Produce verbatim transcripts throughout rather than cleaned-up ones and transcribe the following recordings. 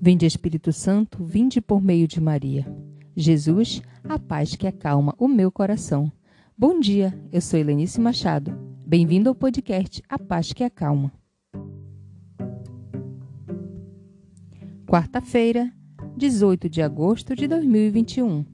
Vinde, Espírito Santo, vinde por meio de Maria. Jesus, a paz que acalma o meu coração. Bom dia, eu sou Helenice Machado. Bem-vindo ao podcast A Paz que Acalma. Quarta-feira, dezoito de agosto de dois mil e vinte e um.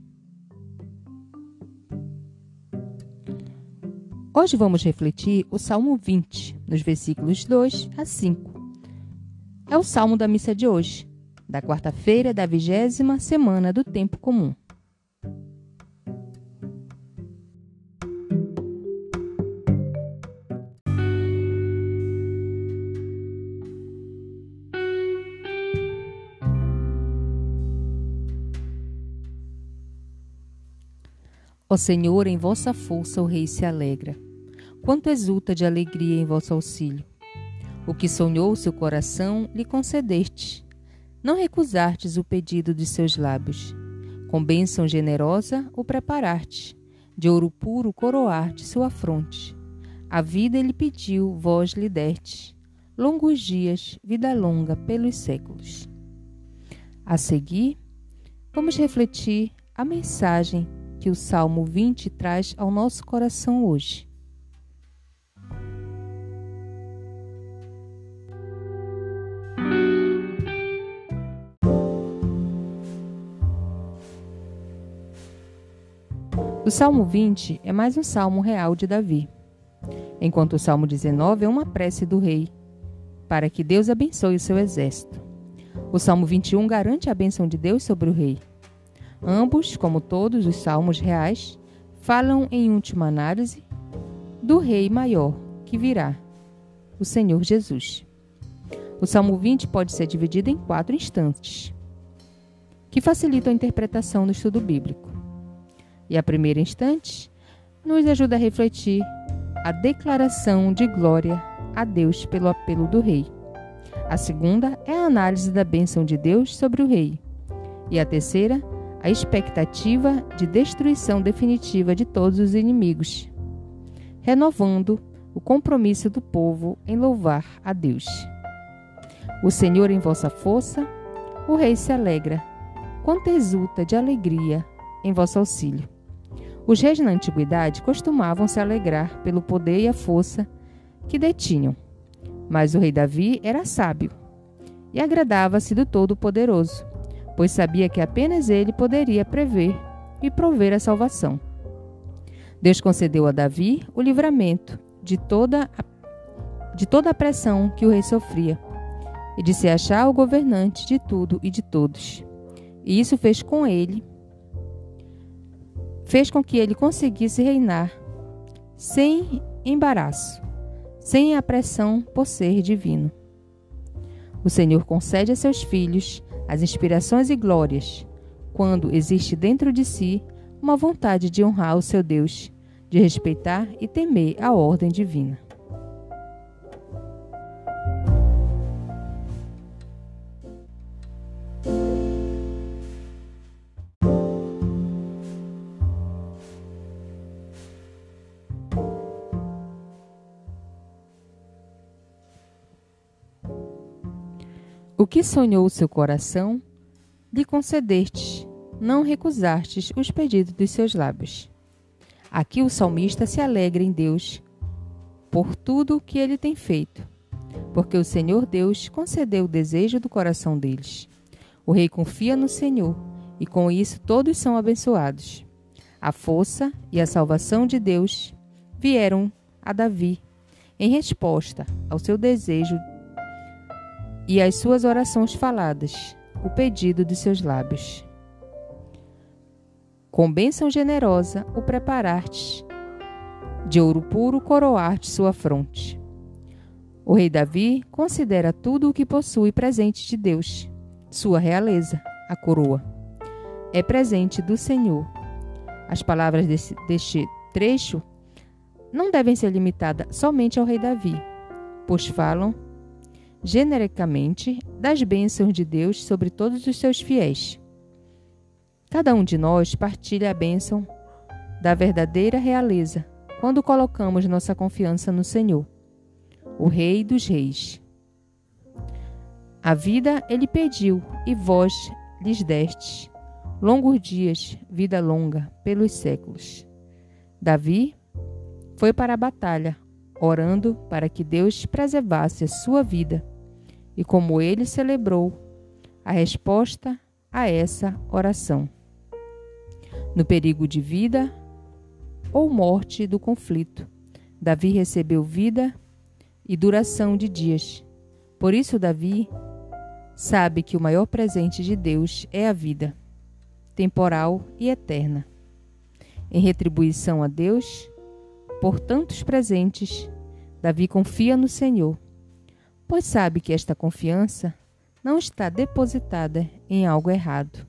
Hoje vamos refletir o Salmo vinte, nos versículos dois a cinco. É o Salmo da missa de hoje, da quarta-feira da vigésima semana do Tempo Comum. Ó Senhor, em vossa força o rei se alegra. Quanto exulta de alegria em vosso auxílio. O que sonhou seu coração lhe concedeste. Não recusastes o pedido de seus lábios. Com bênção generosa o preparaste. De ouro puro coroarte sua fronte. A vida ele pediu, vós lhe deste. Longos dias, vida longa pelos séculos. A seguir, vamos refletir a mensagem que o Salmo vinte traz ao nosso coração hoje. O Salmo vinte é mais um salmo real de Davi, enquanto o Salmo dezenove é uma prece do rei, para que Deus abençoe o seu exército. O Salmo vinte e um garante a bênção de Deus sobre o rei. Ambos, como todos os salmos reais, falam em última análise do rei maior que virá, o Senhor Jesus. O Salmo vinte pode ser dividido em quatro instantes, que facilitam a interpretação no estudo bíblico. E a primeira instante nos ajuda a refletir a declaração de glória a Deus pelo apelo do rei. A segunda é a análise da bênção de Deus sobre o rei. E a terceira, a expectativa de destruição definitiva de todos os inimigos, renovando o compromisso do povo em louvar a Deus. O Senhor em vossa força, o rei se alegra, quanto exulta de alegria em vosso auxílio. Os reis na antiguidade costumavam se alegrar pelo poder e a força que detinham, mas o rei Davi era sábio e agradava-se do Todo-Poderoso, pois sabia que apenas ele poderia prever e prover a salvação. Deus concedeu a Davi o livramento de toda a, de toda a pressão que o rei sofria e de se achar o governante de tudo e de todos. E isso fez com ele, fez com que ele conseguisse reinar sem embaraço, sem a pressão por ser divino. O Senhor concede a seus filhos as inspirações e glórias, quando existe dentro de si uma vontade de honrar o seu Deus, de respeitar e temer a ordem divina. O que sonhou o seu coração, lhe concedestes, não recusastes os pedidos dos seus lábios. Aqui o salmista se alegra em Deus por tudo o que ele tem feito, porque o Senhor Deus concedeu o desejo do coração deles. O rei confia no Senhor e com isso todos são abençoados. A força e a salvação de Deus vieram a Davi em resposta ao seu desejo e às suas orações faladas, o pedido de seus lábios. Com bênção generosa o preparaste, de ouro puro coroarte sua fronte. O rei Davi considera tudo o que possui presente de Deus, sua realeza, a coroa. É presente do Senhor. As palavras desse, deste trecho não devem ser limitadas somente ao rei Davi, pois falam genericamente das bênçãos de Deus sobre todos os seus fiéis. Cada um de nós partilha a bênção da verdadeira realeza quando colocamos nossa confiança no Senhor, o Rei dos Reis. A vida ele pediu, e vós lhes destes. Longos dias, vida longa, pelos séculos. Davi foi para a batalha, orando para que Deus preservasse a sua vida. E como ele celebrou a resposta a essa oração. No perigo de vida ou morte do conflito, Davi recebeu vida e duração de dias. Por isso, Davi sabe que o maior presente de Deus é a vida, temporal e eterna. Em retribuição a Deus, por tantos presentes, Davi confia no Senhor, pois sabe que esta confiança não está depositada em algo errado.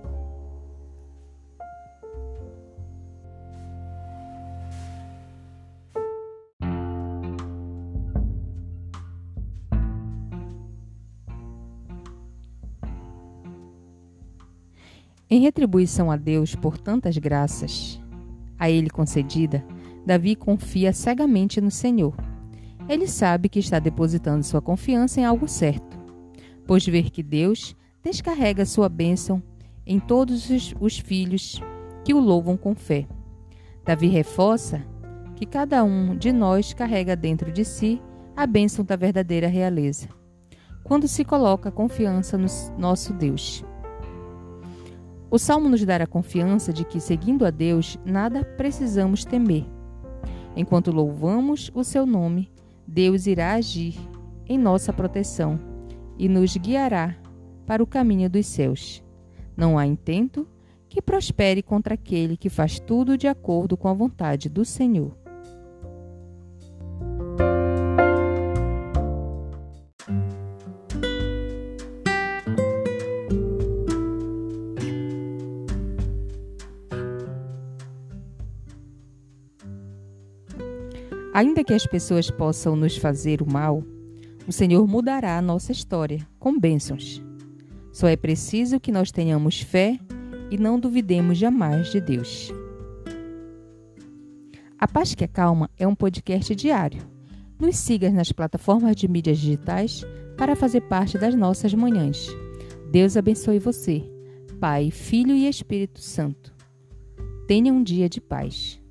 Em retribuição a Deus por tantas graças a ele concedida, Davi confia cegamente no Senhor. Ele sabe que está depositando sua confiança em algo certo, pois vê que Deus descarrega sua bênção em todos os, os filhos que o louvam com fé. Davi reforça que cada um de nós carrega dentro de si a bênção da verdadeira realeza, quando se coloca a confiança no nosso Deus. O Salmo nos dá a confiança de que, seguindo a Deus, nada precisamos temer. Enquanto louvamos o seu nome, Deus irá agir em nossa proteção e nos guiará para o caminho dos céus. Não há intento que prospere contra aquele que faz tudo de acordo com a vontade do Senhor. Ainda que as pessoas possam nos fazer o mal, o Senhor mudará a nossa história com bênçãos. Só é preciso que nós tenhamos fé e não duvidemos jamais de Deus. A Paz que Acalma é um podcast diário. Nos siga nas plataformas de mídias digitais para fazer parte das nossas manhãs. Deus abençoe você, Pai, Filho e Espírito Santo. Tenha um dia de paz.